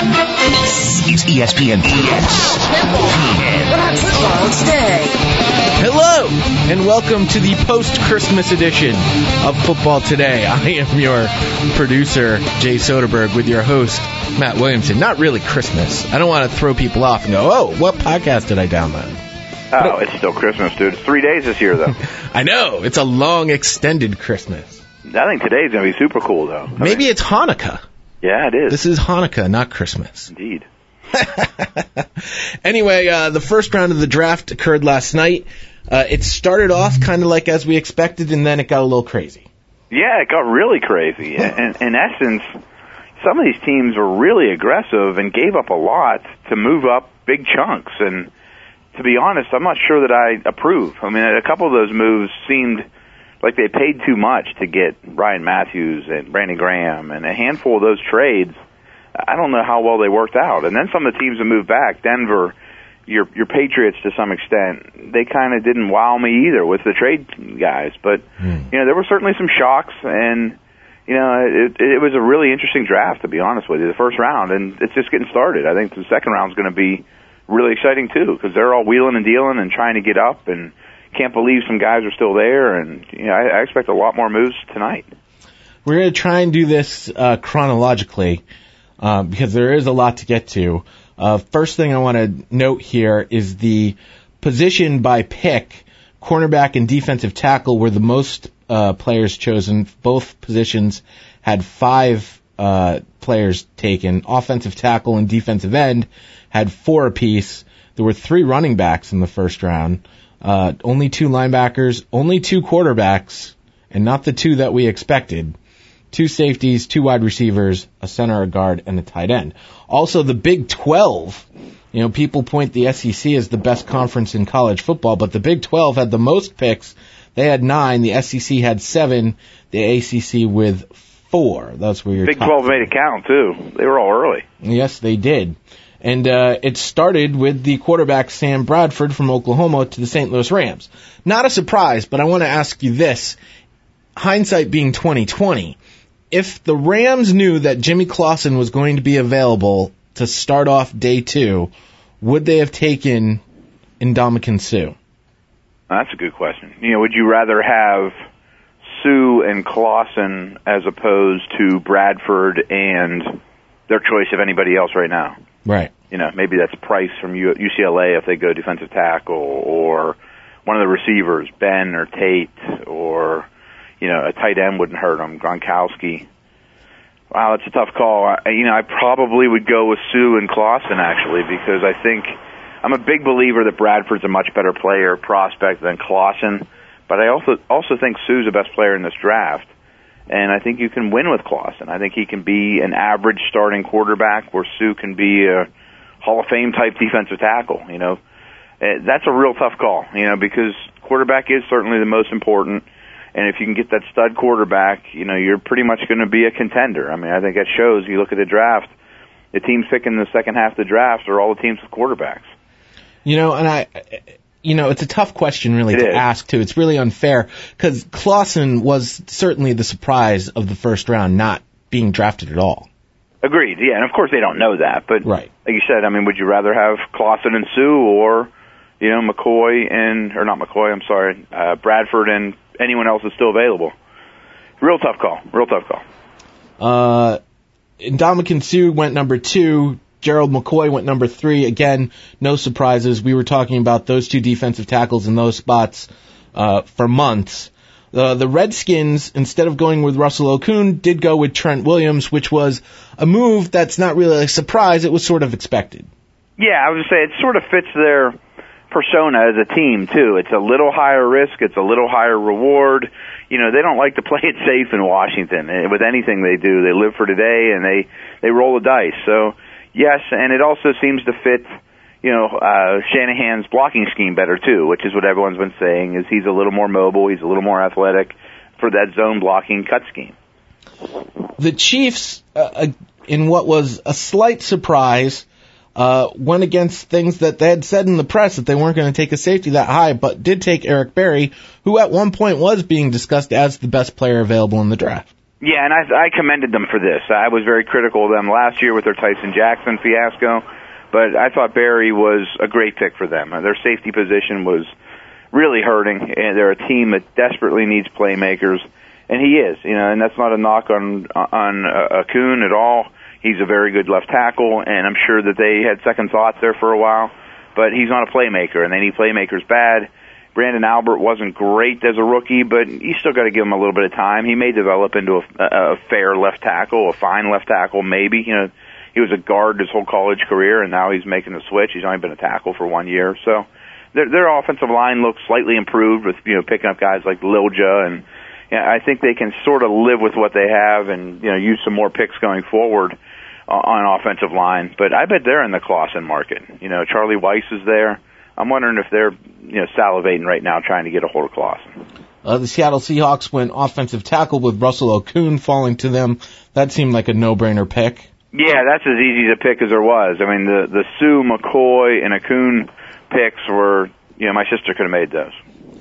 It's ESPN. Football Today. Hello, and welcome to the post-Christmas edition of Football Today. I am your producer, Jay Soderberg, with your host, Matt Williamson. Not really Christmas. I don't want to throw people off and go, oh, what podcast did I download? Oh, it's still Christmas, dude. It's 3 days this year, though. I know. It's a long, extended Christmas. I think today's going to be super cool, though. Maybe it's Hanukkah. Yeah, it is. This is Hanukkah, not Christmas. Indeed. Anyway, the first round of the draft occurred last night. It started off kind of like as we expected, and then it got a little crazy. Yeah, it got really crazy. In essence, some of these teams were really aggressive and gave up a lot to move up big chunks. And to be honest, I'm not sure that I approve. I mean, a couple of those moves seemed like they paid too much to get Ryan Matthews and Brandon Graham, and a handful of those trades, I don't know how well they worked out. And then some of the teams that moved back, Denver, your Patriots to some extent, they kind of didn't wow me either with the trade guys. But, you know, there were certainly some shocks, and, you know, it was a really interesting draft, to be honest with you, the first round, and it's just getting started. I think the second round is going to be really exciting, too, because they're all wheeling and dealing and trying to get up, and can't believe some guys are still there, and, you know, I expect a lot more moves tonight. We're going to try and do this chronologically, because there is a lot to get to. First thing I want to note here is the position by pick. Cornerback and defensive tackle were the most players chosen. Both positions had 5 players taken. Offensive tackle and defensive end had 4 apiece. There were 3 running backs in the first round. Only 2 linebackers, only 2 quarterbacks, and not the 2 that we expected. 2 safeties, 2 wide receivers, a center, a guard, and a tight end. Also, the Big 12, you know, people point the SEC as the best conference in college football, but the Big 12 had the most picks. They had 9. The SEC had 7. The ACC with 4. That's where your Big 12 made it count, too. They were all early. Yes, they did. And it started with the quarterback Sam Bradford from Oklahoma to the St. Louis Rams. Not a surprise, but I want to ask you this. Hindsight being 20/20, if the Rams knew that Jimmy Clausen was going to be available to start off day 2, would they have taken Ndamukong Suh? That's a good question. You know, would you rather have Suh and Clausen as opposed to Bradford and their choice of anybody else right now? Right. You know, maybe that's Price from UCLA if they go defensive tackle, or one of the receivers, Ben or Tate, or, you know, a tight end wouldn't hurt them, Gronkowski. Wow, that's a tough call. I probably would go with Suh and Clausen, actually, because I think I'm a big believer that Bradford's a much better player prospect than Clausen, but I also think Suh's the best player in this draft. And I think you can win with Clausen. I think he can be an average starting quarterback where Suh can be a Hall of Fame type defensive tackle. You know, that's a real tough call, you know, because quarterback is certainly the most important. And if you can get that stud quarterback, you know, you're pretty much going to be a contender. I mean, I think that shows. You look at the draft, the teams picking the second half of the draft are all the teams with quarterbacks. You know, and it's a tough question really to ask, too. It's really unfair because Clausen was certainly the surprise of the first round, not being drafted at all. Agreed, yeah, and of course they don't know that. But right. Like you said, I mean, would you rather have Clausen and Suh or, you know, Bradford and anyone else that's still available? Real tough call. Ndamukong Suh went number 2. Gerald McCoy went number 3. Again, no surprises. We were talking about those 2 defensive tackles in those spots for months. The Redskins, instead of going with Russell Okung, did go with Trent Williams, which was a move that's not really a surprise. It was sort of expected. Yeah, I would say it sort of fits their persona as a team, too. It's a little higher risk. It's a little higher reward. You know, they don't like to play it safe in Washington. With anything they do, they live for today, and they roll the dice. So, yes, and it also seems to fit, you know, Shanahan's blocking scheme better, too, which is what everyone's been saying, is he's a little more mobile, he's a little more athletic for that zone blocking cut scheme. The Chiefs, in what was a slight surprise, went against things that they had said in the press that they weren't going to take a safety that high, but did take Eric Berry, who at one point was being discussed as the best player available in the draft. Yeah, and I commended them for this. I was very critical of them last year with their Tyson Jackson fiasco, but I thought Barry was a great pick for them. Their safety position was really hurting, and they're a team that desperately needs playmakers, and he is, and that's not a knock on Akun at all. He's a very good left tackle, and I'm sure that they had second thoughts there for a while, but he's not a playmaker, and they need playmakers bad. Brandon Albert wasn't great as a rookie, but you still got to give him a little bit of time. He may develop into a fair left tackle, a fine left tackle, maybe. He was a guard his whole college career, and now he's making the switch. He's only been a tackle for 1 year, so their offensive line looks slightly improved with picking up guys like Lilja, and I think they can sort of live with what they have and use some more picks going forward on offensive line. But I bet they're in the Clausen market. Charlie Weiss is there. I'm wondering if they're salivating right now trying to get a hold of Clausen. The Seattle Seahawks went offensive tackle with Russell Okung falling to them. That seemed like a no-brainer pick. Yeah, that's as easy to pick as there was. I mean, the Sue, McCoy, and Okung picks were, my sister could have made those.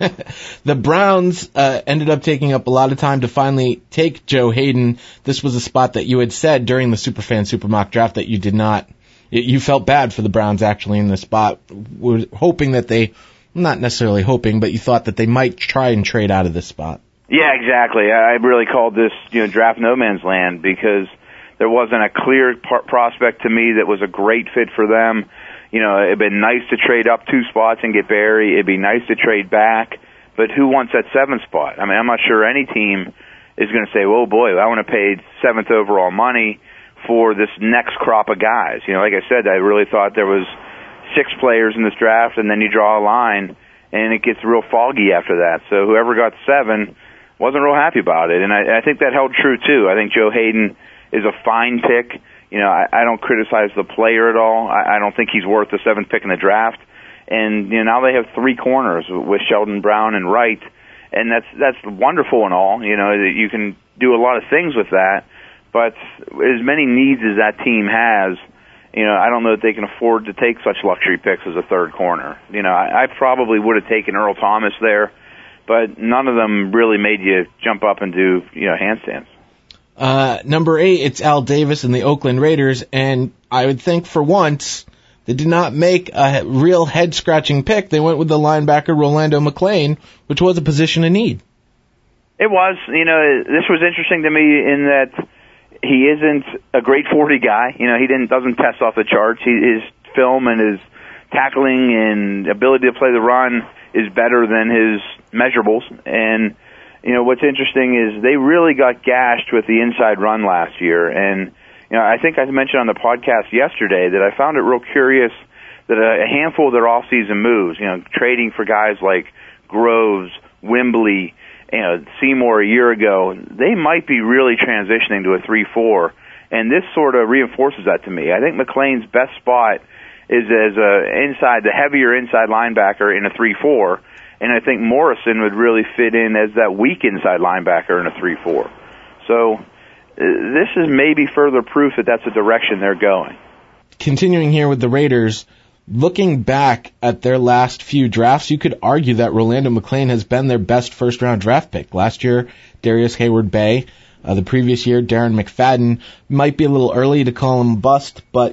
The Browns ended up taking up a lot of time to finally take Joe Hayden. This was a spot that you had said during the Superfan Supermock draft that you did not. You felt bad for the Browns actually in this spot. We're hoping that they, not necessarily hoping, but you thought that they might try and trade out of this spot. Yeah, exactly. I really called this, draft no man's land because there wasn't a clear prospect to me that was a great fit for them. It'd been nice to trade up 2 spots and get Barry. It'd be nice to trade back, but who wants that 7th spot? I mean, I'm not sure any team is going to say, "Oh boy, I want to pay 7th overall money for this next crop of guys." Like I said, I really thought there was 6 players in this draft, and then you draw a line, and it gets real foggy after that. So whoever got 7 wasn't real happy about it, and I think that held true too. I think Joe Hayden is a fine pick. I don't criticize the player at all. I don't think he's worth the 7th pick in the draft. And now they have 3 corners with Sheldon Brown and Wright, and that's wonderful and all. You can do a lot of things with that. But as many needs as that team has, I don't know that they can afford to take such luxury picks as a 3rd corner. I probably would have taken Earl Thomas there, but none of them really made you jump up and do, handstands. Number 8, it's Al Davis and the Oakland Raiders, and I would think for once they did not make a real head-scratching pick. They went with the linebacker Rolando McClain, which was a position of need. It was. This was interesting to me in that he isn't a great 40 guy. He doesn't test off the charts. His film and his tackling and ability to play the run is better than his measurables. And, what's interesting is they really got gashed with the inside run last year. And, I think I mentioned on the podcast yesterday that I found it real curious that a handful of their off-season moves, trading for guys like Groves, Wembley, Seymour a year ago, they might be really transitioning to a 3-4, and this sort of reinforces that to me. I think McClain's best spot is as the heavier inside linebacker in a 3-4, and I think Morrison would really fit in as that weak inside linebacker in a 3-4. So this is maybe further proof that that's the direction they're going. Continuing here with the Raiders, looking back at their last few drafts, you could argue that Rolando McClain has been their best first-round draft pick. Last year, Darius Hayward-Bay. The previous year, Darren McFadden. Might be a little early to call him a bust, but,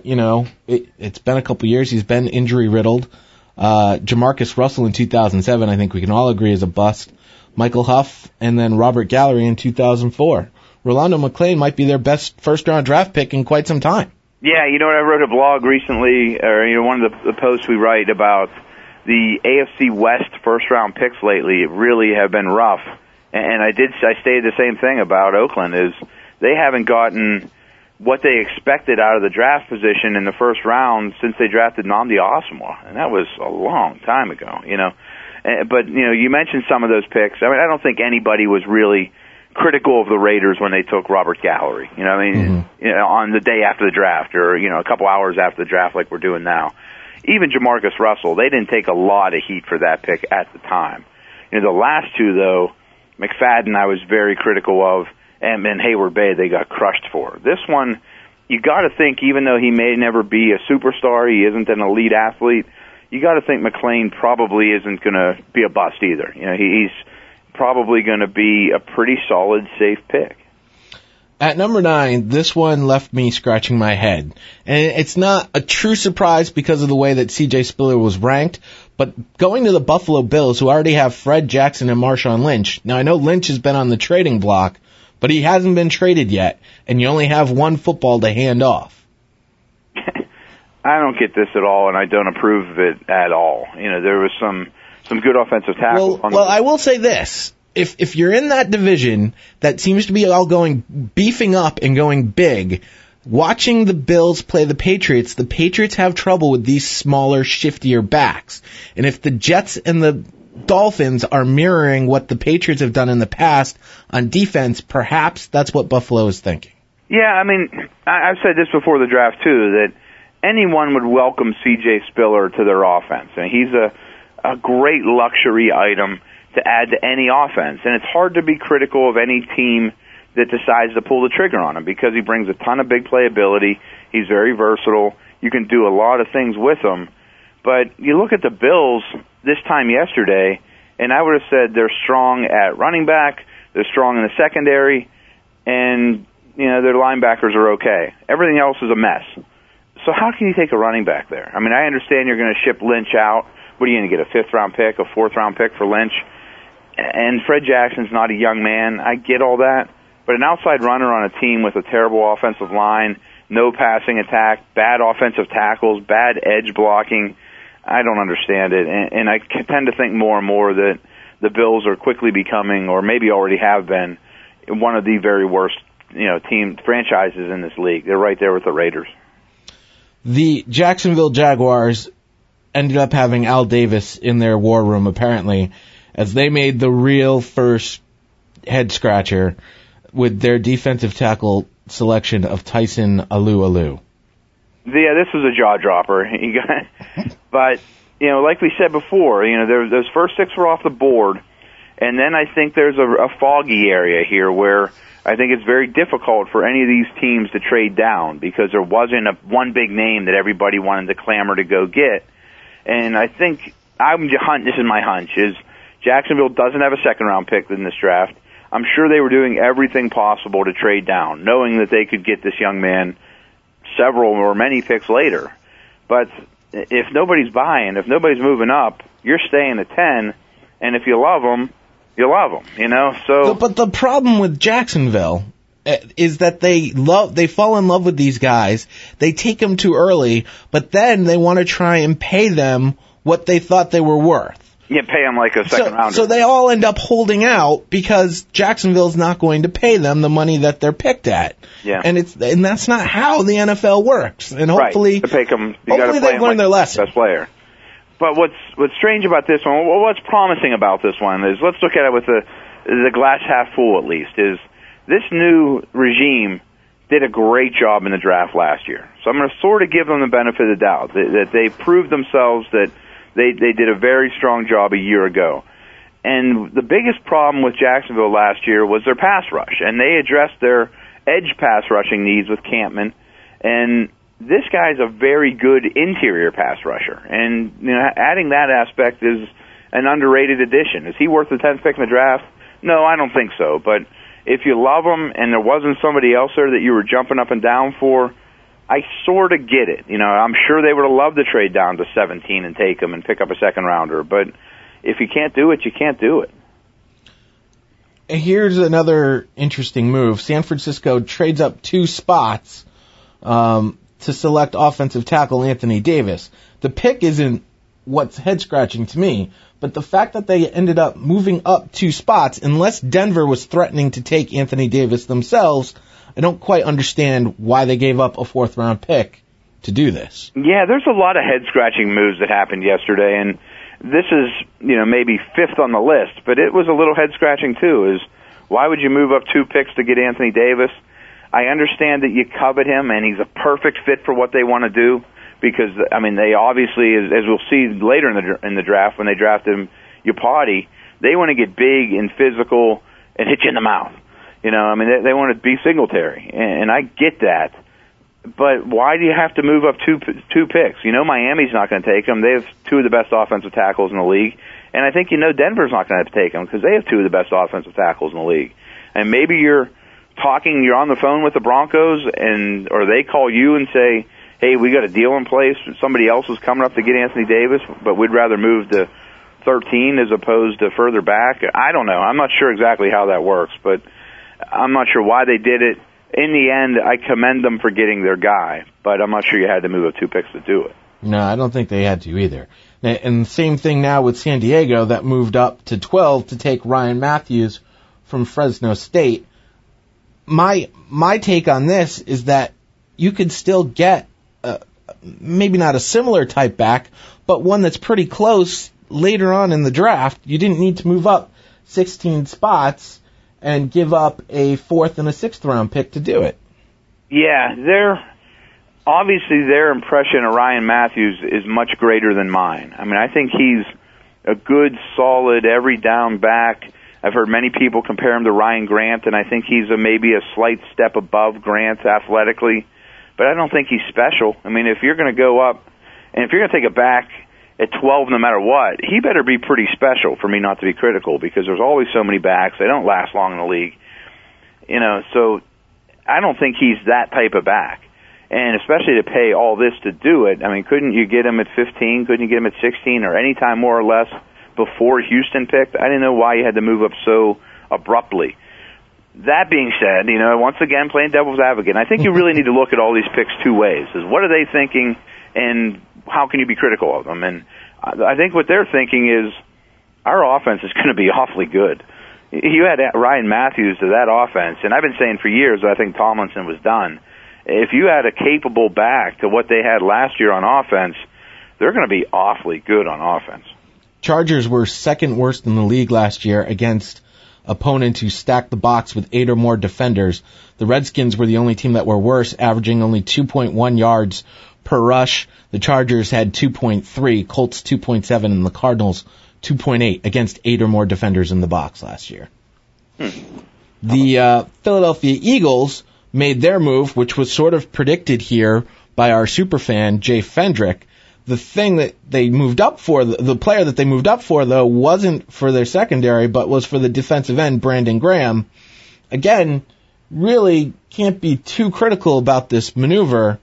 it's been a couple years. He's been injury-riddled. Jamarcus Russell in 2007, I think we can all agree, is a bust. Michael Huff, and then Robert Gallery in 2004. Rolando McClain might be their best first-round draft pick in quite some time. Yeah, I wrote a blog recently, or one of the posts we write about the AFC West first-round picks lately really have been rough. And I stated the same thing about Oakland, is they haven't gotten what they expected out of the draft position in the first round since they drafted Nnamdi Asomugha, and that was a long time ago, But, you mentioned some of those picks. I mean, I don't think anybody was really critical of the Raiders when they took Robert Gallery, on the day after the draft or, a couple hours after the draft like we're doing now. Even Jamarcus Russell, they didn't take a lot of heat for that pick at the time. The last 2, though, McFadden I was very critical of, and Hayward-Bay they got crushed for. This one, you got to think, even though he may never be a superstar, he isn't an elite athlete, you got to think McClain probably isn't going to be a bust either. He's probably going to be a pretty solid, safe pick. At number 9, this one left me scratching my head. And it's not a true surprise because of the way that C.J. Spiller was ranked, but going to the Buffalo Bills, who already have Fred Jackson and Marshawn Lynch. Now, I know Lynch has been on the trading block, but he hasn't been traded yet, and you only have one football to hand off. I don't get this at all, and I don't approve of it at all. You know, there was some good offensive tackles. Well, I will say this. If you're in that division that seems to be all beefing up and going big, watching the Bills play the Patriots have trouble with these smaller, shiftier backs. And if the Jets and the Dolphins are mirroring what the Patriots have done in the past on defense, perhaps that's what Buffalo is thinking. Yeah, I mean, I've said this before the draft, too, that anyone would welcome C.J. Spiller to their offense. And he's a great luxury item to add to any offense. And it's hard to be critical of any team that decides to pull the trigger on him because he brings a ton of big playability. He's very versatile. You can do a lot of things with him. But you look at the Bills this time yesterday, and I would have said they're strong at running back, they're strong in the secondary, and you know their linebackers are okay. Everything else is a mess. So how can you take a running back there? I mean, I understand you're going to ship Lynch out. What are you going to get, a 5th-round pick, a 4th-round pick for Lynch? And Fred Jackson's not a young man. I get all that. But an outside runner on a team with a terrible offensive line, no passing attack, bad offensive tackles, bad edge blocking, I don't understand it. And I tend to think more and more that the Bills are quickly becoming, or maybe already have been, one of the very worst, franchises in this league. They're right there with the Raiders. The Jacksonville Jaguars ended up having Al Davis in their war room, apparently, as they made the real first head-scratcher with their defensive tackle selection of Tyson Alualu. Yeah, this was a jaw-dropper. But, like we said before, those first 6 were off the board, and then I think there's a foggy area here where I think it's very difficult for any of these teams to trade down because there wasn't one big name that everybody wanted to clamor to go get. And I think, this is my hunch, is Jacksonville doesn't have a 2nd-round pick in this draft. I'm sure they were doing everything possible to trade down, knowing that they could get this young man several or many picks later. But if nobody's buying, if nobody's moving up, you're staying at 10, and if you love them, you love them, So, but the problem with Jacksonville is that they fall in love with these guys. They take them too early, but then they want to try and pay them what they thought they were worth. You pay them like a 2nd-rounder. So they all end up holding out because Jacksonville's not going to pay them the money that they're picked at. Yeah. And that's not how the NFL works. And hopefully, right. To pick them, hopefully they've learned their lesson. Best player. But what's strange about this one, what's promising about this one is, let's look at it with the glass half full at least, is this new regime did a great job in the draft last year. So I'm going to sort of give them the benefit of the doubt that they proved themselves that they did a very strong job a year ago. And the biggest problem with Jacksonville last year was their pass rush, and they addressed their edge pass rushing needs with Campman. And this guy's a very good interior pass rusher, and adding that aspect is an underrated addition. Is he worth the 10th pick in the draft? No, I don't think so. But if you love him and there wasn't somebody else there that you were jumping up and down for, I sort of get it. I'm sure they would have loved to trade down to 17 and take him and pick up a 2nd-rounder. But if you can't do it, you can't do it. Here's another interesting move. San Francisco trades up 2 spots to select offensive tackle Anthony Davis. The pick isn't what's head-scratching to me, but the fact that they ended up moving up 2 spots, unless Denver was threatening to take Anthony Davis themselves, I don't quite understand why they gave up a 4th-round pick to do this. Yeah, there's a lot of head-scratching moves that happened yesterday, and this is, maybe 5th on the list, but it was a little head-scratching too, is why would you move up 2 picks to get Anthony Davis? I understand that you covet him, and he's a perfect fit for what they want to do, because, they obviously, as we'll see later in the draft, when they drafted him, Iupati, they want to get big and physical and hit you in the mouth. They want to be Singletary, and I get that. But why do you have to move up two picks? Miami's not going to take him. They have 2 of the best offensive tackles in the league. And I think Denver's not going to have to take him because they have 2 of the best offensive tackles in the league. And maybe you're talking, you're on the phone with the Broncos, or they call you and say, hey, we got a deal in place, somebody else is coming up to get Anthony Davis, but we'd rather move to 13 as opposed to further back. I don't know. I'm not sure exactly how that works, but I'm not sure why they did it. In the end, I commend them for getting their guy, but I'm not sure you had to move up 2 picks to do it. No, I don't think they had to either. And the same thing now with San Diego that moved up to 12 to take Ryan Matthews from Fresno State. My take on this is that you could still get maybe not a similar type back, but one that's pretty close later on in the draft. You didn't need to move up 16 spots and give up a 4th and a 6th round pick to do it. Yeah, obviously their impression of Ryan Matthews is much greater than mine. I mean, I think he's a good, solid, every down back. I've heard many people compare him to Ryan Grant, and I think he's maybe a slight step above Grant athletically, but I don't think he's special. I mean, if you're going to go up, and if you're going to take a back at 12 no matter what, he better be pretty special for me not to be critical, because there's always so many backs. They don't last long in the league. So I don't think he's that type of back. And especially to pay all this to do it, I mean, couldn't you get him at 15? Couldn't you get him at 16 or any time more or less before Houston picked? I didn't know why you had to move up so abruptly. That being said, once again, playing devil's advocate, I think you really need to look at all these picks 2 ways. Is what are they thinking, and how can you be critical of them? And I think what they're thinking is our offense is going to be awfully good. You had Ryan Matthews to that offense, and I've been saying for years that I think Tomlinson was done. If you had a capable back to what they had last year on offense, they're going to be awfully good on offense. Chargers were second worst in the league last year against opponents who stacked the box with 8 or more defenders. The Redskins were the only team that were worse, averaging only 2.1 yards per rush. The Chargers had 2.3, Colts 2.7, and the Cardinals 2.8 against 8 or more defenders in the box last year. The Philadelphia Eagles made their move, which was sort of predicted here by our superfan, Jay Fendrick. The thing that they moved up for, the player that they moved up for, though, wasn't for their secondary, but was for the defensive end, Brandon Graham. Again, really can't be too critical about this maneuver,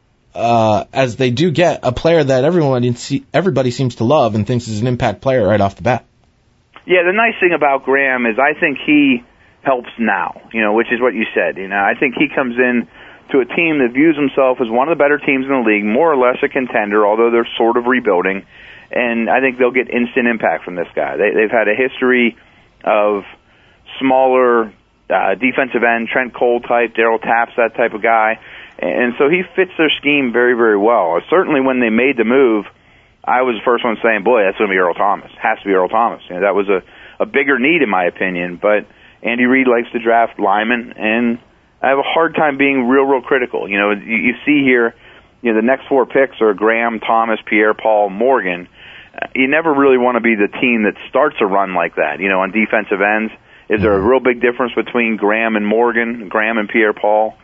as they do get a player that everybody seems to love and thinks is an impact player right off the bat. Yeah, the nice thing about Graham is I think he helps now, which is what you said. I think he comes in to a team that views himself as one of the better teams in the league, more or less a contender, although they're sort of rebuilding, and I think they'll get instant impact from this guy. They've had a history of smaller defensive end, Trent Cole type, Darryl Taps, that type of guy, and so he fits their scheme very, very well. Certainly when they made the move, I was the first one saying, boy, that's going to be Earl Thomas. Has to be Earl Thomas. That was a bigger need in my opinion, but Andy Reid likes to draft linemen, and I have a hard time being real critical. You see here, the next 4 picks are Graham, Thomas, Pierre-Paul, Morgan. You never really want to be the team that starts a run like that, on defensive ends. Is there a real big difference between Graham and Morgan, Graham and Pierre-Paul?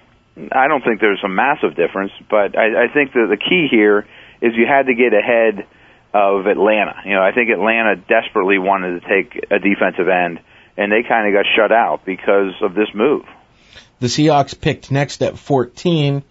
I don't think there's a massive difference, but I think that the key here is you had to get ahead of Atlanta. I think Atlanta desperately wanted to take a defensive end, and they kind of got shut out because of this move. The Seahawks picked next at 14,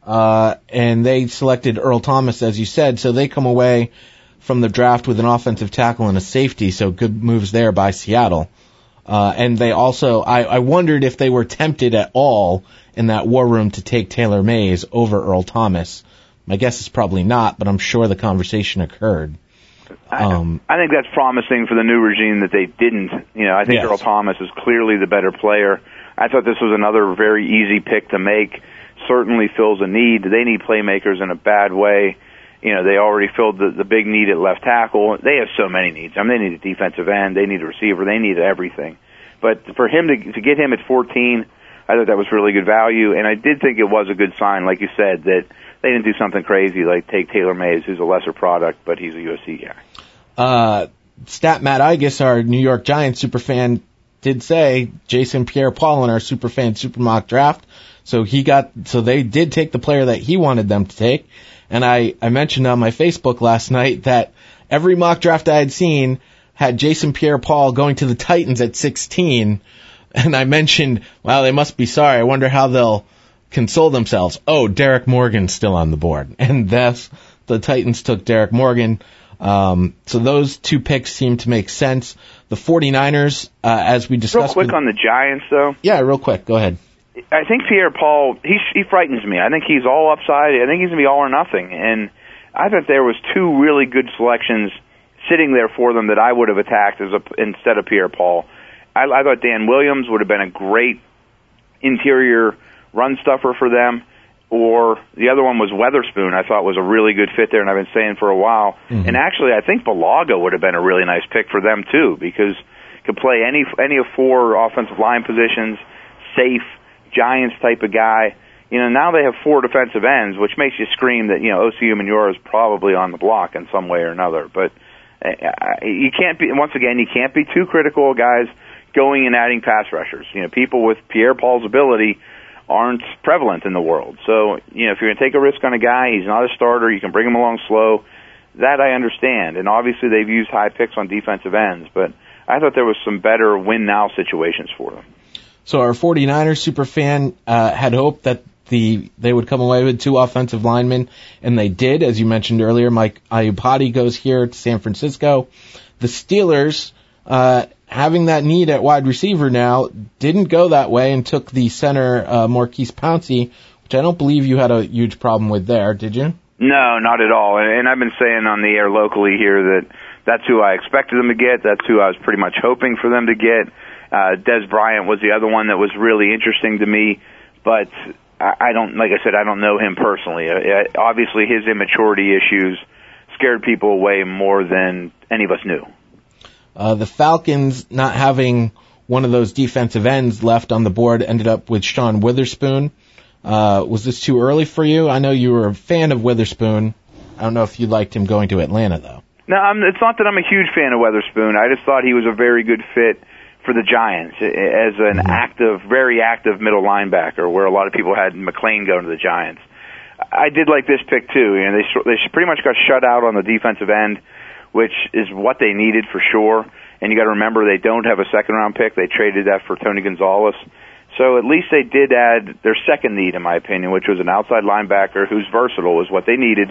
and they selected Earl Thomas, as you said, so they come away from the draft with an offensive tackle and a safety, so good moves there by Seattle. And they also, I wondered if they were tempted at all in that war room to take Taylor Mays over Earl Thomas. My guess is probably not, but I'm sure the conversation occurred. I think that's promising for the new regime that they didn't. I think Earl Thomas is clearly the better player. I thought this was another very easy pick to make. Certainly fills a need. They need playmakers in a bad way. They already filled the big need at left tackle. They have so many needs. I mean, they need a defensive end. They need a receiver. They need everything. But for him to get him at 14, I thought that was really good value. And I did think it was a good sign, like you said, that they didn't do something crazy like take Taylor Mays, who's a lesser product, but he's a USC guy. Stat Matt Igus, our New York Giants superfan, did say Jason Pierre-Paul in our superfan super mock draft. So they did take the player that he wanted them to take. And I mentioned on my Facebook last night that every mock draft I had seen had Jason Pierre-Paul going to the Titans at 16. And I mentioned, wow, they must be sorry. I wonder how they'll console themselves. Oh, Derek Morgan's still on the board. And thus, the Titans took Derek Morgan. So those two picks seem to make sense. The 49ers, as we discussed... Real quick on the Giants, though. Yeah, real quick. Go ahead. I think Pierre-Paul, he frightens me. I think he's all upside. I think he's going to be all or nothing. And I thought there was two really good selections sitting there for them that I would have attacked instead of Pierre-Paul. I thought Dan Williams would have been a great interior run stuffer for them, or the other one was Weatherspoon. I thought was a really good fit there, and I've been saying for a while. Mm-hmm. And actually, I think Balaga would have been a really nice pick for them too, because could play any of four offensive line positions, safe Giants type of guy. Now they have four defensive ends, which makes you scream that Osi Umenyiora is probably on the block in some way or another. But you can't be too critical of guys going and adding pass rushers. People with Pierre-Paul's ability aren't prevalent in the world. So, if you're going to take a risk on a guy, he's not a starter, you can bring him along slow. That I understand. And obviously they've used high picks on defensive ends, but I thought there was some better win-now situations for them. So our 49ers superfan had hoped that they would come away with two offensive linemen, and they did. As you mentioned earlier, Mike Iupati goes here to San Francisco. The Steelers, having that need at wide receiver now, didn't go that way and took the center, Maurkice Pouncey, which I don't believe you had a huge problem with there, did you? No, not at all. And I've been saying on the air locally here that that's who I expected them to get. That's who I was pretty much hoping for them to get. Dez Bryant was the other one that was really interesting to me, but I don't know him personally. Obviously, his immaturity issues scared people away more than any of us knew. The Falcons, not having one of those defensive ends left on the board, ended up with Sean Witherspoon. Was this too early for you? I know you were a fan of Witherspoon. I don't know if you liked him going to Atlanta, though. No, it's not that I'm a huge fan of Witherspoon. I just thought he was a very good fit for the Giants as an very active middle linebacker, where a lot of people had McLean going to the Giants. I did like this pick too. They pretty much got shut out on the defensive end, which is what they needed for sure. And you got to remember they don't have a second-round pick. They traded that for Tony Gonzalez. So at least they did add their second need, in my opinion, which was an outside linebacker who's versatile, is what they needed.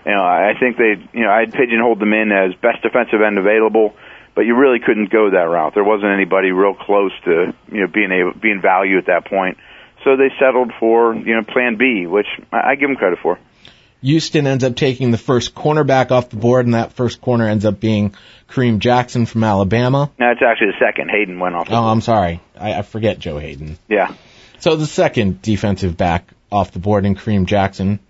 I think I'd pigeonholed them in as best defensive end available, but you really couldn't go that route. There wasn't anybody real close to being value at that point. So they settled for Plan B, which I give them credit for. Houston ends up taking the first cornerback off the board, and that first corner ends up being Kareem Jackson from Alabama. No, it's actually the second. Hayden went off the board. I'm sorry. I forget Joe Hayden. Yeah. So the second defensive back off the board in Kareem Jackson.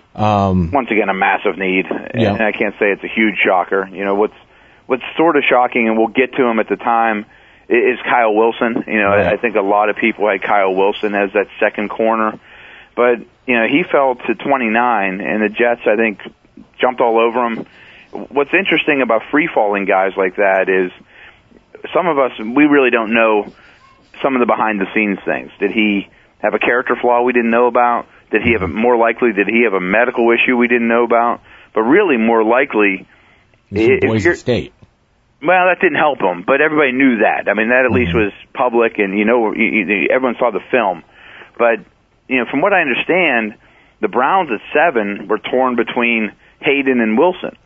Once again, a massive need. Yeah. And I can't say it's a huge shocker. What's sort of shocking, and we'll get to him at the time, is Kyle Wilson. Right. I think a lot of people had Kyle Wilson as that second corner. But, he fell to 29, and the Jets, I think, jumped all over him. What's interesting about free-falling guys like that is some of us, we really don't know some of the behind-the-scenes things. Did he have a character flaw we didn't know about? Did he have a medical issue we didn't know about? But really, more likely, Boise State. Well, that didn't help him, but everybody knew that. I mean, that at least was public, and everyone saw the film. But from what I understand, the Browns at 7 were torn between Hayden and Wilson.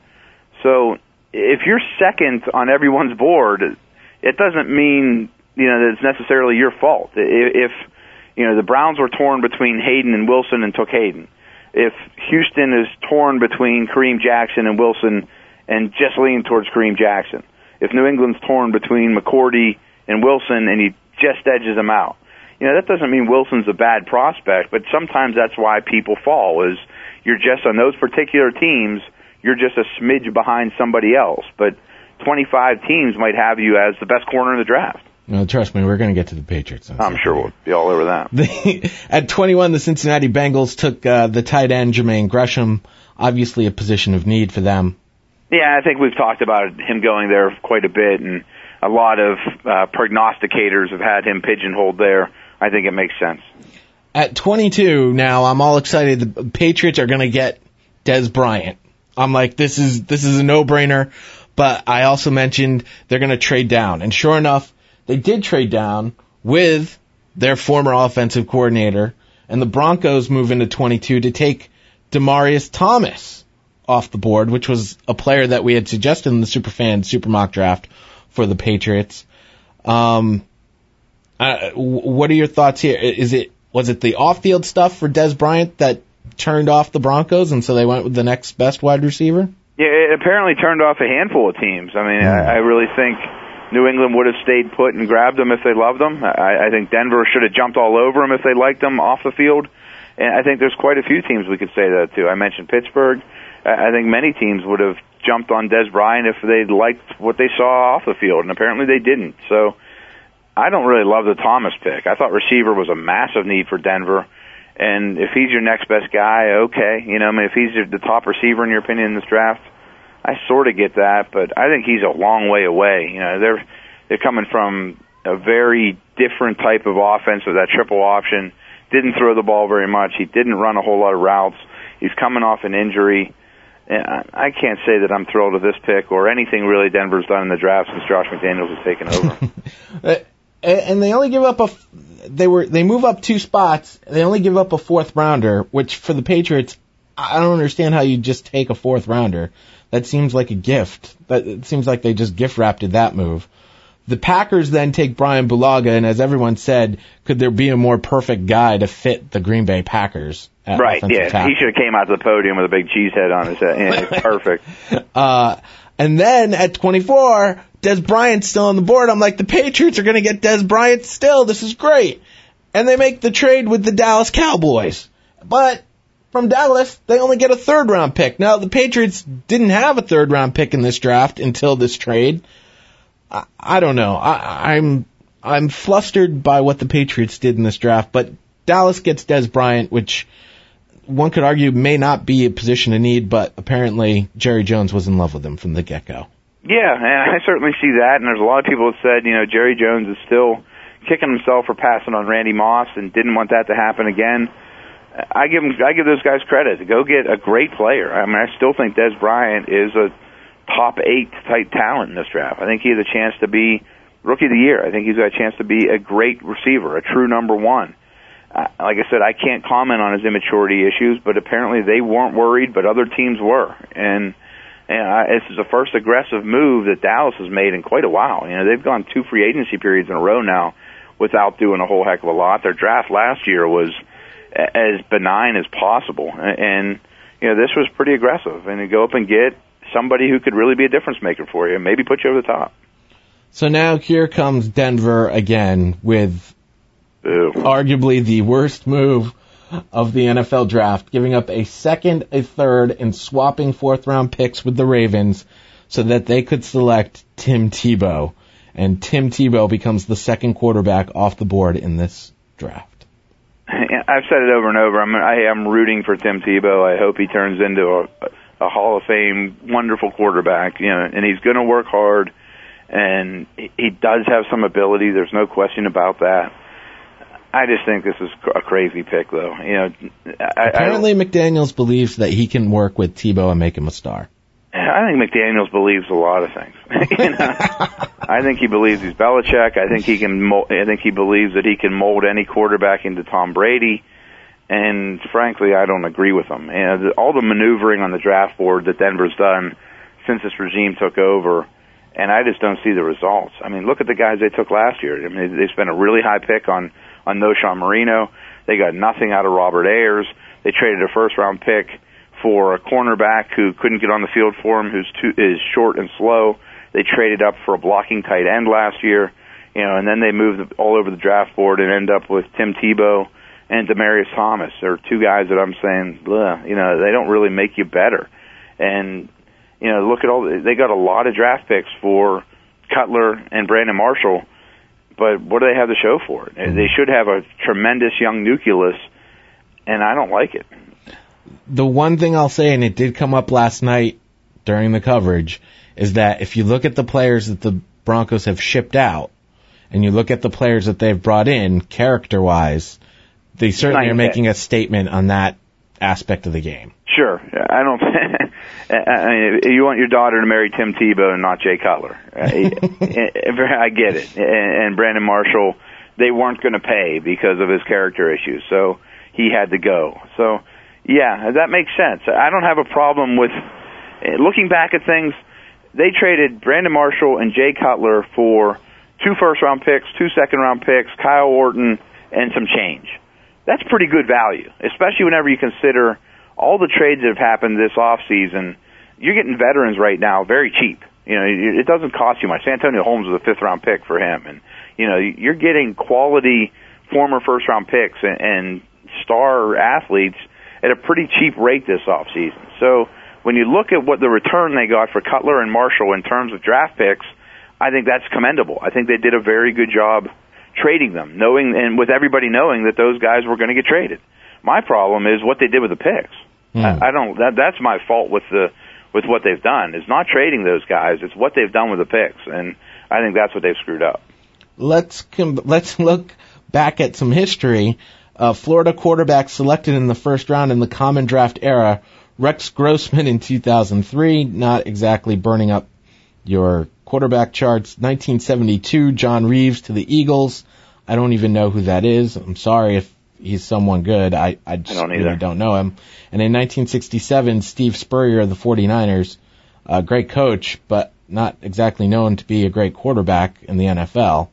So if you're second on everyone's board, it doesn't mean that it's necessarily your fault. If the Browns were torn between Hayden and Wilson and took Hayden. If Houston is torn between Kareem Jackson and Wilson and just lean towards Kareem Jackson. If New England's torn between McCourty and Wilson and he just edges them out. That doesn't mean Wilson's a bad prospect, but sometimes that's why people fall, is you're just on those particular teams, you're just a smidge behind somebody else. But 25 teams might have you as the best corner in the draft. No, trust me, we're going to get to the Patriots. I'm sure we'll be all over that. At 21, the Cincinnati Bengals took the tight end Jermaine Gresham, obviously a position of need for them. Yeah, I think we've talked about him going there quite a bit, and a lot of prognosticators have had him pigeonholed there. I think it makes sense. At 22 now, I'm all excited. The Patriots are going to get Dez Bryant. I'm like, this is a no-brainer, but I also mentioned they're going to trade down. And sure enough, they did trade down with their former offensive coordinator, and the Broncos move into 22 to take Demaryius Thomas off the board, which was a player that we had suggested in the Superfan Supermock draft for the Patriots. What are your thoughts here? Was it the off-field stuff for Dez Bryant that turned off the Broncos, and so they went with the next best wide receiver? Yeah, it apparently turned off a handful of teams. I mean, I really think New England would have stayed put and grabbed him if they loved him. I think Denver should have jumped all over him if they liked him off the field. And I think there's quite a few teams we could say that to. I mentioned Pittsburgh. I think many teams would have jumped on Dez Bryant if they liked what they saw off the field, and apparently they didn't. So I don't really love the Thomas pick. I thought receiver was a massive need for Denver. And if he's your next best guy, okay. You know, I mean, if he's the top receiver in your opinion in this draft, I sort of get that, but I think he's a long way away. You know, they're coming from a very different type of offense with that triple option. Didn't throw the ball very much. He didn't run a whole lot of routes. He's coming off an injury. And I can't say that I'm thrilled with this pick or anything really Denver's done in the draft since Josh McDaniels has taken over. And they only give up they move up 2 spots. They only give up a 4th rounder, which for the Patriots, I don't understand how you just take a 4th rounder. That seems like a gift. It seems like they just gift wrapped that move. The Packers then take Brian Bulaga, and as everyone said, could there be a more perfect guy to fit the Green Bay Packers? Right, yeah. Tackle? He should have came out to the podium with a big cheese head on his head. Yeah, it's perfect. And then at 24, Dez Bryant's still on the board. I'm like, the Patriots are going to get Dez Bryant still. This is great. And they make the trade with the Dallas Cowboys. But from Dallas, they only get a 3rd-round pick. Now, the Patriots didn't have a 3rd-round pick in this draft until this trade. I don't know. I'm flustered by what the Patriots did in this draft, but Dallas gets Dez Bryant, which one could argue may not be a position of need, but apparently Jerry Jones was in love with him from the get-go. Yeah, and I certainly see that, and there's a lot of people that said, you know, Jerry Jones is still kicking himself for passing on Randy Moss and didn't want that to happen again. I give those guys credit. Go get a great player. I mean, I still think Dez Bryant is a top 8 type talent in this draft. I think he has a chance to be Rookie of the Year. I think he's got a chance to be a great receiver, a true number 1. Like I said, I can't comment on his immaturity issues, but apparently they weren't worried, but other teams were. And this is the first aggressive move that Dallas has made in quite a while. You know, they've gone 2 free agency periods in a row now without doing a whole heck of a lot. Their draft last year was as benign as possible, and you know, this was pretty aggressive. And to go up and get somebody who could really be a difference maker for you, maybe put you over the top. So now here comes Denver again with arguably the worst move of the NFL draft, giving up a 2nd, a 3rd, and swapping 4th-round picks with the Ravens so that they could select Tim Tebow. And Tim Tebow becomes the 2nd quarterback off the board in this draft. I've said it over and over. I am rooting for Tim Tebow. I hope he turns into a Hall of Fame wonderful quarterback. You know, and he's going to work hard, and he does have some ability. There's no question about that. I just think this is a crazy pick, though. You know, apparently McDaniels believes that he can work with Tebow and make him a star. I think McDaniels believes a lot of things. You know? I think he believes he's Belichick. I think he believes that he can mold any quarterback into Tom Brady. And frankly, I don't agree with him. And all the maneuvering on the draft board that Denver's done since this regime took over, and I just don't see the results. I mean, look at the guys they took last year. I mean, they spent a really high pick on Noshawn Marino. They got nothing out of Robert Ayers. They traded a 1st-round pick for a cornerback who couldn't get on the field for him, is short and slow. They traded up for a blocking tight end last year, you know, and then they moved all over the draft board and end up with Tim Tebow and Demaryius Thomas. They're 2 guys that I'm saying, you know, they don't really make you better. And, you know, look at they got a lot of draft picks for Cutler and Brandon Marshall, but what do they have to show for it? They should have a tremendous young nucleus, and I don't like it. The one thing I'll say, and it did come up last night during the coverage, is that if you look at the players that the Broncos have shipped out, and you look at the players that they've brought in, character-wise, they certainly are making a statement on that aspect of the game. Sure. I don't. I mean, you want your daughter to marry Tim Tebow and not Jay Cutler. I get it. And Brandon Marshall they weren't going to pay because of his character issues. So he had to go. So, yeah, that makes sense. I don't have a problem with looking back at things. They traded Brandon Marshall and Jay Cutler for 2 first-round picks, 2 second-round picks, Kyle Orton, and some change. That's pretty good value, especially whenever you consider all the trades that have happened this offseason. You're getting veterans right now very cheap. You know, it doesn't cost you much. Santonio Holmes was a 5th-round pick for him. And, you know, you're getting quality former first-round picks and star athletes at a pretty cheap rate this offseason. So when you look at what the return they got for Cutler and Marshall in terms of draft picks, I think that's commendable. I think they did a very good job trading them, knowing and with everybody knowing that those guys were going to get traded. My problem is what they did with the picks. I don't. That's my fault with what they've done. Is not trading those guys. It's what they've done with the picks, and I think that's what they've screwed up. Let's look back at some history. Florida quarterback selected in the first round in the common draft era, Rex Grossman in 2003, not exactly burning up your quarterback charts. 1972, John Reeves to the Eagles. I don't even know who that is. I'm sorry if he's someone good. I just really don't know him. And in 1967, Steve Spurrier of the 49ers, a great coach, but not exactly known to be a great quarterback in the NFL.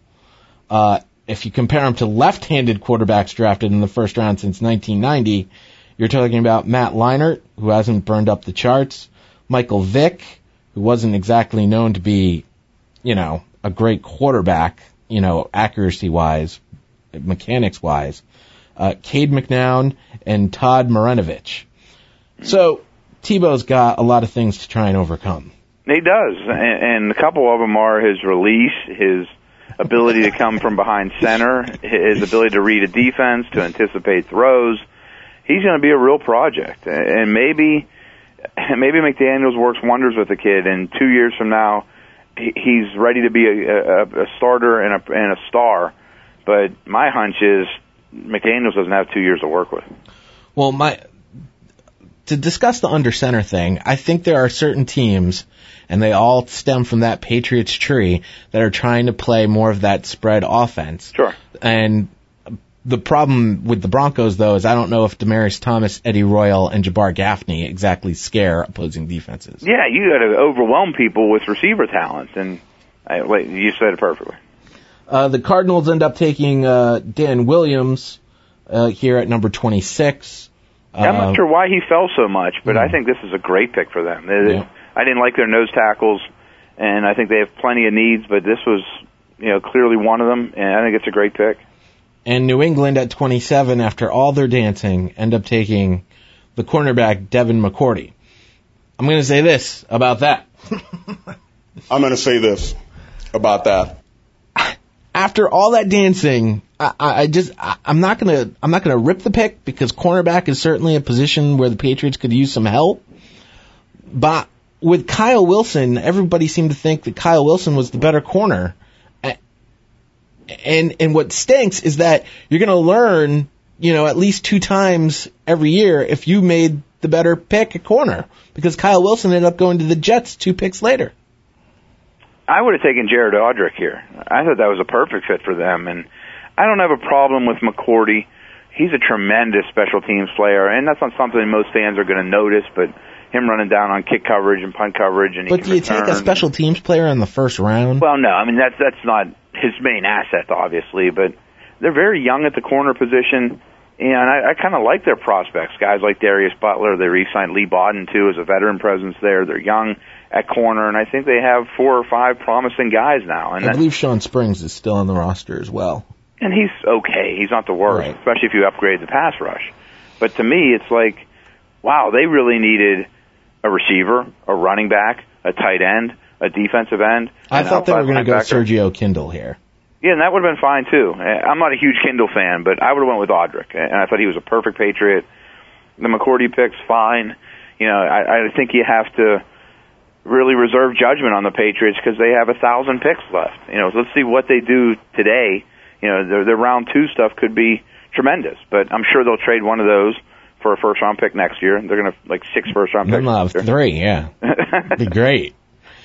If you compare him to left-handed quarterbacks drafted in the first round since 1990, you're talking about Matt Leinart, who hasn't burned up the charts, Michael Vick, who wasn't exactly known to be, a great quarterback, accuracy-wise, mechanics-wise, Cade McNown, and Todd Marinovich. So Tebow's got a lot of things to try and overcome. He does, and a couple of them are his release, his ability to come from behind center, his ability to read a defense, to anticipate throws. He's going to be a real project, and maybe McDaniels works wonders with the kid, and 2 years from now, he's ready to be a starter and a star. But my hunch is McDaniels doesn't have 2 years to work with. Well, to discuss the under center thing, I think there are certain teams, and they all stem from that Patriots tree, that are trying to play more of that spread offense. Sure. And the problem with the Broncos, though, is I don't know if Demaryius Thomas, Eddie Royal, and Jabbar Gaffney exactly scare opposing defenses. Yeah, you got to overwhelm people with receiver talent, and you said it perfectly. The Cardinals end up taking Dan Williams here at number 26. I'm not sure why he fell so much, but I think this is a great pick for them. I didn't like their nose tackles, and I think they have plenty of needs, but this was clearly one of them, and I think it's a great pick. And New England at 27, after all their dancing, end up taking the cornerback Devin McCourty. I'm going to say this about that. I'm going to say this about that. After all that dancing, I'm not gonna rip the pick, because cornerback is certainly a position where the Patriots could use some help. But with Kyle Wilson, everybody seemed to think that Kyle Wilson was the better corner. And what stinks is that you're gonna learn, at least 2 times every year if you made the better pick at corner, because Kyle Wilson ended up going to the Jets 2 picks later. I would have taken Jared Audrick here. I thought that was a perfect fit for them, and I don't have a problem with McCourty. He's a tremendous special teams player, and that's not something most fans are going to notice, but him running down on kick coverage and punt coverage. And but do you take a special teams player in the first round? Well, no. I mean, that's not his main asset, obviously, but they're very young at the corner position, and I kind of like their prospects. Guys like Darius Butler, they re-signed Lee Bodden, too, as a veteran presence there. They're young at corner, and I think they have 4 or 5 promising guys now. And I believe Sean Springs is still on the roster as well. And he's okay. He's not the worst, right, especially if you upgrade the pass rush. But to me, it's like, wow, they really needed a receiver, a running back, a tight end, a defensive end. I thought they were going to go Sergio Kindle here. Yeah, and that would have been fine, too. I'm not a huge Kindle fan, but I would have went with Audrick, and I thought he was a perfect Patriot. The McCourty pick's fine. I think you have to really reserve judgment on the Patriots because they have 1,000 picks left. So let's see what they do today. Their round 2 stuff could be tremendous, but I'm sure they'll trade one of those for a first-round pick next year. They're going to have 6 first-round picks. They'll have 3, yeah. It'd be great.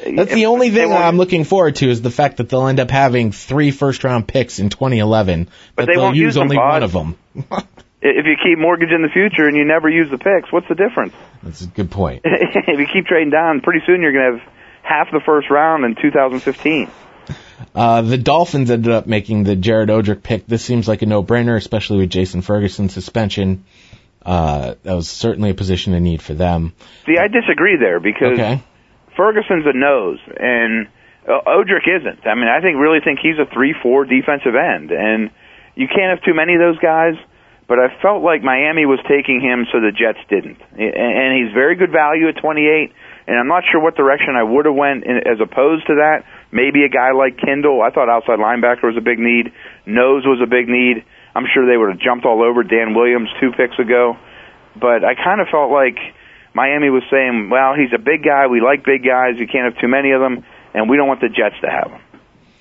That's the only thing I'm looking forward to is the fact that they'll end up having 3 first-round picks in 2011, but they'll use only one of them. If you keep mortgage in the future and you never use the picks, what's the difference? That's a good point. If you keep trading down, pretty soon you're going to have half the first round in 2015. The Dolphins ended up making the Jared Odrick pick. This seems like a no-brainer, especially with Jason Ferguson's suspension. That was certainly a position of need for them. See, I disagree there because Ferguson's a nose, and Odrick isn't. I mean, I really think he's a 3-4 defensive end, and you can't have too many of those guys. But I felt like Miami was taking him so the Jets didn't. And he's very good value at 28, and I'm not sure what direction I would have went as opposed to that. Maybe a guy like Kindle. I thought outside linebacker was a big need. Nose was a big need. I'm sure they would have jumped all over Dan Williams 2 picks ago. But I kind of felt like Miami was saying, well, he's a big guy. We like big guys. You can't have too many of them, and we don't want the Jets to have them.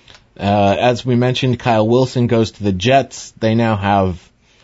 As we mentioned, Kyle Wilson goes to the Jets. They now have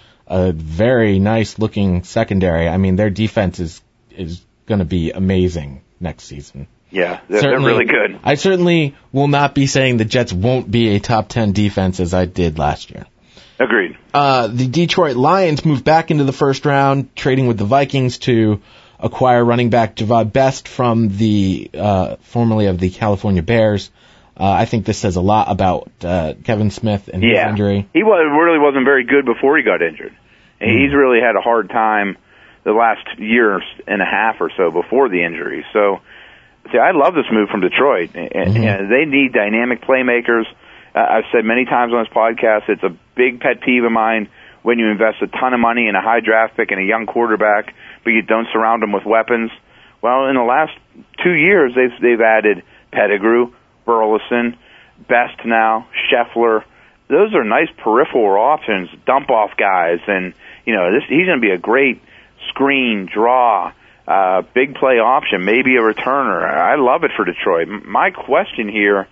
a very nice-looking secondary. I mean, their defense is going to be amazing next season. Yeah, they're really good. I certainly will not be saying the Jets won't be a top 10 defense as I did last year. Agreed. The Detroit Lions moved back into the first round, trading with the Vikings to acquire running back Javad Best from the formerly of the California Bears. I think this says a lot about Kevin Smith and his injury. He really wasn't very good before he got injured. He's really had a hard time the last year and a half or so before the injury. So, see, I love this move from Detroit. And they need dynamic playmakers. I've said many times on this podcast, it's a big pet peeve of mine when you invest a ton of money in a high draft pick and a young quarterback, but you don't surround them with weapons. Well, in the last 2 years, they've added Pettigrew, Burleson, Best now, Scheffler. Those are nice peripheral options, dump-off guys, and he's going to be a great screen, draw, big play option, maybe a returner. I love it for Detroit. My question here,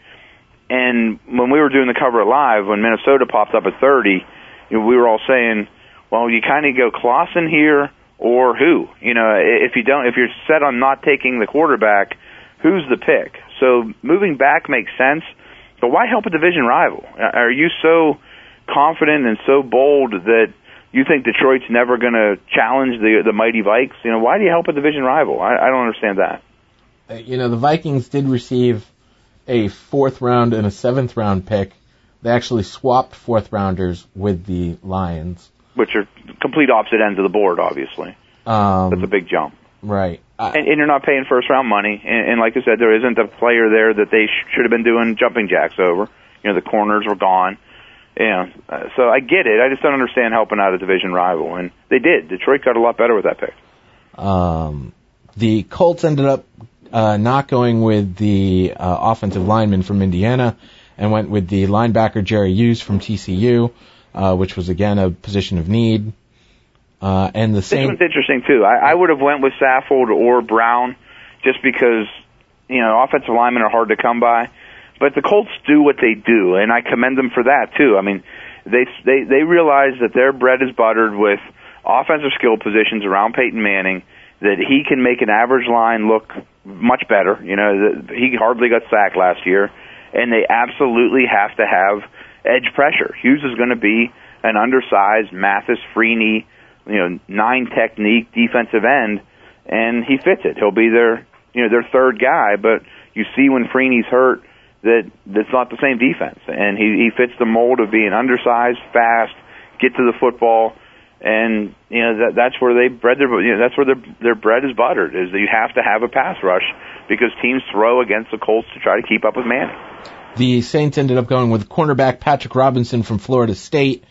and when we were doing the cover live, when Minnesota popped up at 30, we were all saying, well, you kind of go Clausen here or who? If you're set on not taking the quarterback, who's the pick? So moving back makes sense, but why help a division rival? Are you so confident and so bold that you think Detroit's never going to challenge the mighty Vikes? Why do you help a division rival? I don't understand that. The Vikings did receive a 4th round and a 7th round pick. They actually swapped 4th rounders with the Lions, which are complete opposite ends of the board, obviously. That's a big jump. Right. And you're not paying first-round money. And like I said, there isn't a player there that they should have been doing jumping jacks over. The corners were gone. So I get it. I just don't understand helping out a division rival. And they did. Detroit got a lot better with that pick. The Colts ended up not going with the offensive lineman from Indiana and went with the linebacker Jerry Hughes from TCU, which was, again, a position of need. And this one's interesting too. I would have went with Saffold or Brown, just because offensive linemen are hard to come by. But the Colts do what they do, and I commend them for that too. I mean, they realize that their bread is buttered with offensive skill positions around Peyton Manning. That he can make an average line look much better. He hardly got sacked last year, and they absolutely have to have edge pressure. Hughes is going to be an undersized Mathis Freeney, 9 technique defensive end, and he fits it. He'll be their third guy, but you see when Freeney's hurt that's not the same defense, and he fits the mold of being undersized, fast, get to the football, and that's where they bred that's where their bread is buttered, is that you have to have a pass rush because teams throw against the Colts to try to keep up with Manning. The Saints ended up going with cornerback Patrick Robinson from Florida State.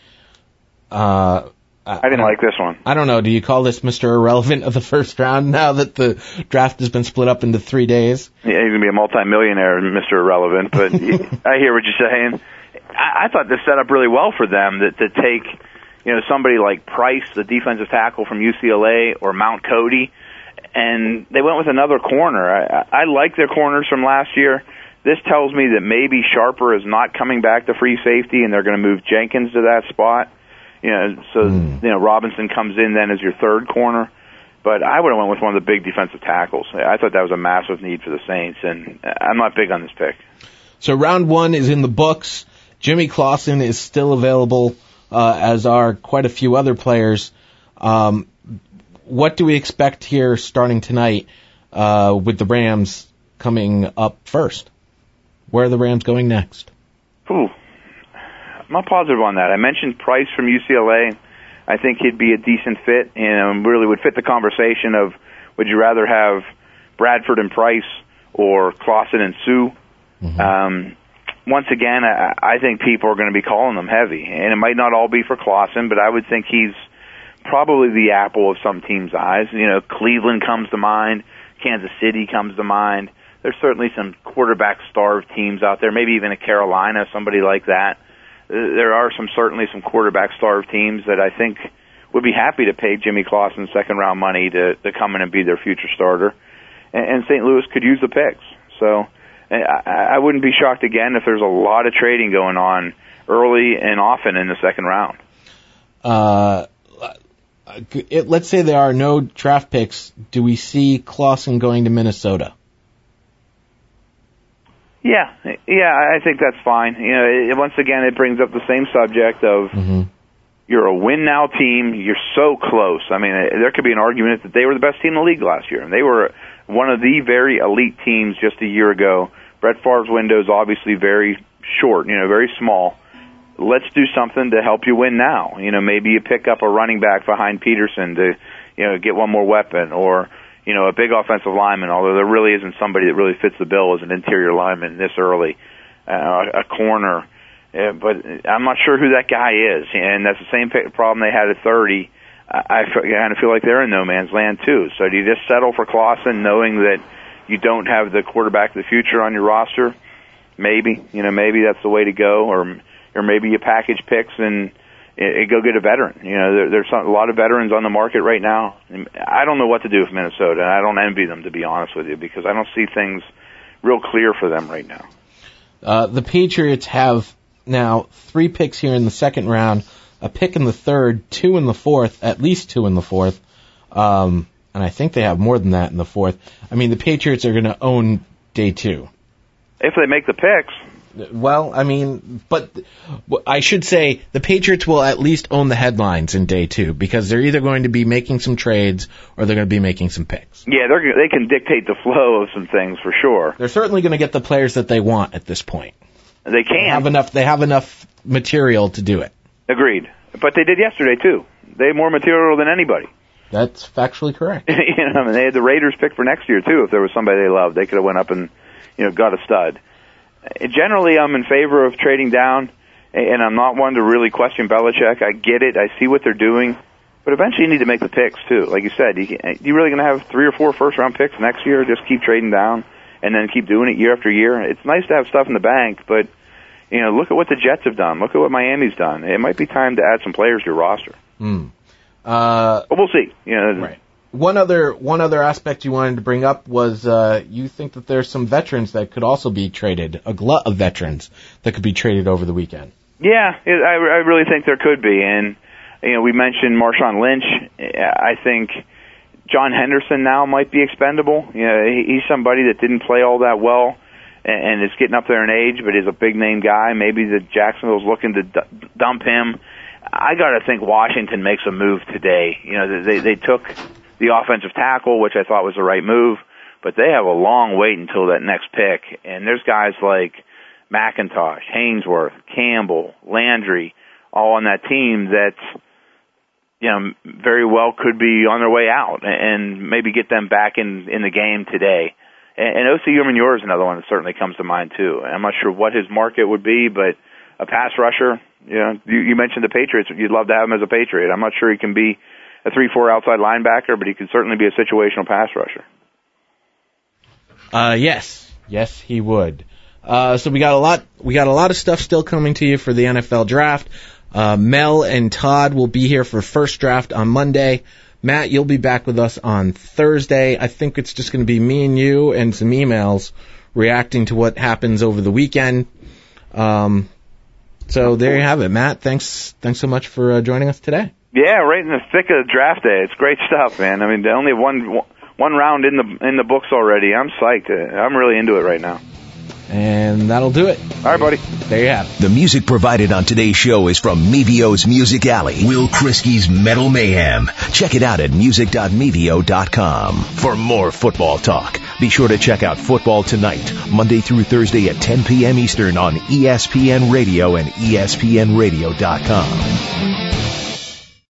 I didn't like this one. I don't know. Do you call this Mr. Irrelevant of the first round now that the draft has been split up into 3 days? Yeah, he's going to be a multi-millionaire, Mr. Irrelevant, but I hear what you're saying. I thought this set up really well for them to take somebody like Price, the defensive tackle from UCLA, or Mount Cody, and they went with another corner. I like their corners from last year. This tells me that maybe Sharper is not coming back to free safety, and they're going to move Jenkins to that spot. Robinson comes in then as your third corner. But I would have went with one of the big defensive tackles. I thought that was a massive need for the Saints, and I'm not big on this pick. So round 1 is in the books. Jimmy Clausen is still available, as are quite a few other players. What do we expect here starting tonight with the Rams coming up first? Where are the Rams going next? Ooh, I'm not positive on that. I mentioned Price from UCLA. I think he'd be a decent fit, and really would fit the conversation of, would you rather have Bradford and Price or Clausen and Sue? Mm-hmm. Once again, I think people are going to be calling them heavy, and it might not all be for Clausen, but I would think he's probably the apple of some team's eyes. Cleveland comes to mind, Kansas City comes to mind. There's certainly some quarterback-starved teams out there, maybe even a Carolina, somebody like that. There are certainly some quarterback-starved teams that I think would be happy to pay Jimmy Clausen second-round money to come in and be their future starter. And St. Louis could use the picks. So I wouldn't be shocked again if there's a lot of trading going on early and often in the second round. Let's say there are no draft picks. Do we see Clausen going to Minnesota? Yeah, I think that's fine. Once again, it brings up the same subject of you're a win-now team. You're so close. I mean, there could be an argument that they were the best team in the league last year, and they were one of the very elite teams just a year ago. Brett Favre's window is obviously very short, very small. Let's do something to help you win now. Maybe you pick up a running back behind Peterson to, get one more weapon, or a big offensive lineman, although there really isn't somebody that really fits the bill as an interior lineman this early, a corner. But I'm not sure who that guy is, and that's the same problem they had at 30. I kind of feel like they're in no man's land, too. So do you just settle for Clausen knowing that you don't have the quarterback of the future on your roster? Maybe. Maybe that's the way to go, or maybe you package picks and go get a veteran. There's a lot of veterans on the market right now. I don't know what to do with Minnesota, and I don't envy them, to be honest with you, because I don't see things real clear for them right now. The Patriots have now 3 picks here in the second round, a pick in the third, 2 in the fourth, at least 2 in the fourth, and I think they have more than that in the fourth. I mean, the Patriots are going to own day 2. If they make the picks. Well, I mean, but I should say the Patriots will at least own the headlines in day 2, because they're either going to be making some trades or they're going to be making some picks. Yeah, they can dictate the flow of some things for sure. They're certainly going to get the players that they want at this point. They can. They have enough material to do it. Agreed. But they did yesterday, too. They have more material than anybody. That's factually correct. They had the Raiders pick for next year, too. If there was somebody they loved, they could have went up and got a stud. Generally, I'm in favor of trading down, and I'm not one to really question Belichick. I get it. I see what they're doing. But eventually you need to make the picks, too. Like you said, you really going to have 3 or 4 first-round picks next year? Just keep trading down and then keep doing it year after year. It's nice to have stuff in the bank, but look at what the Jets have done. Look at what Miami's done. It might be time to add some players to your roster. But we'll see. Right. One other aspect you wanted to bring up was you think that there's some veterans that could also be traded, a glut of veterans that could be traded over the weekend. Yeah, I really think there could be. And, we mentioned Marshawn Lynch. I think John Henderson now might be expendable. He's somebody that didn't play all that well and is getting up there in age, but is a big-name guy. Maybe the Jacksonville's looking to dump him. I got to think Washington makes a move today. They took the offensive tackle, which I thought was the right move, but they have a long wait until that next pick. And there's guys like McIntosh, Hainsworth, Campbell, Landry, all on that team that, very well could be on their way out and maybe get them back in the game today. And O.C. Umenyiora is another one that certainly comes to mind, too. I'm not sure what his market would be, but a pass rusher, you mentioned the Patriots. You'd love to have him as a Patriot. I'm not sure he can be a 3-4 outside linebacker, but he could certainly be a situational pass rusher. Yes, he would. So we got a lot of stuff still coming to you for the NFL draft. Mel and Todd will be here for first draft on Monday. Matt, you'll be back with us on Thursday. I think it's just going to be me and you and some emails reacting to what happens over the weekend. So there you have it, Matt. Thanks so much for joining us today. Yeah, right in the thick of draft day. It's great stuff, man. I mean, they only have one round in the books already. I'm psyched. I'm really into it right now. And that'll do it. All right, buddy. There you have it. The music provided on today's show is from Mevio's Music Alley, Will Kriskey's Metal Mayhem. Check it out at music.mevio.com. For more football talk, be sure to check out Football Tonight, Monday through Thursday at 10 p.m. Eastern on ESPN Radio and ESPNradio.com.